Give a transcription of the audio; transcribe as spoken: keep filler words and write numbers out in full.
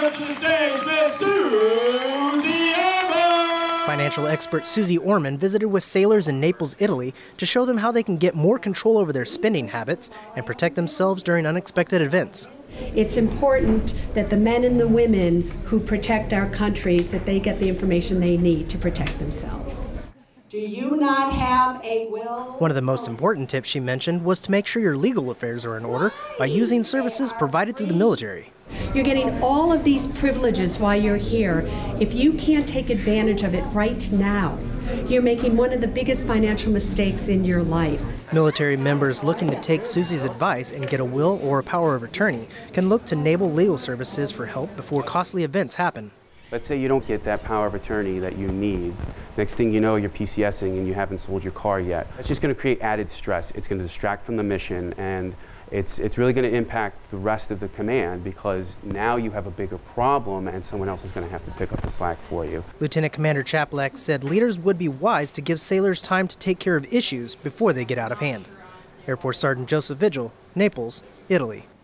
welcome to the stage Miss Susie Orman. Financial expert Susie Orman visited with sailors in Naples, Italy to show them how they can get more control over their spending habits and protect themselves during unexpected events. It's important that the men and the women who protect our countries, that they get the information they need to protect themselves. Do you not have a will? One of the most important tips she mentioned was to make sure your legal affairs are in order by using services provided through the military. You're getting all of these privileges while you're here. If you can't take advantage of it right now, you're making one of the biggest financial mistakes in your life. Military members looking to take Susie's advice and get a will or a power of attorney can look to Naval Legal Services for help before costly events happen. Let's say you don't get that power of attorney that you need. Next thing you know, you're PCSing and you haven't sold your car yet. It's just going to create added stress. It's going to distract from the mission, and it's, it's really going to impact the rest of the command, because now you have a bigger problem and someone else is going to have to pick up the slack for you. Lieutenant Commander Chaplak said leaders would be wise to give sailors time to take care of issues before they get out of hand. Air Force Sergeant Joseph Vigil, Naples, Italy.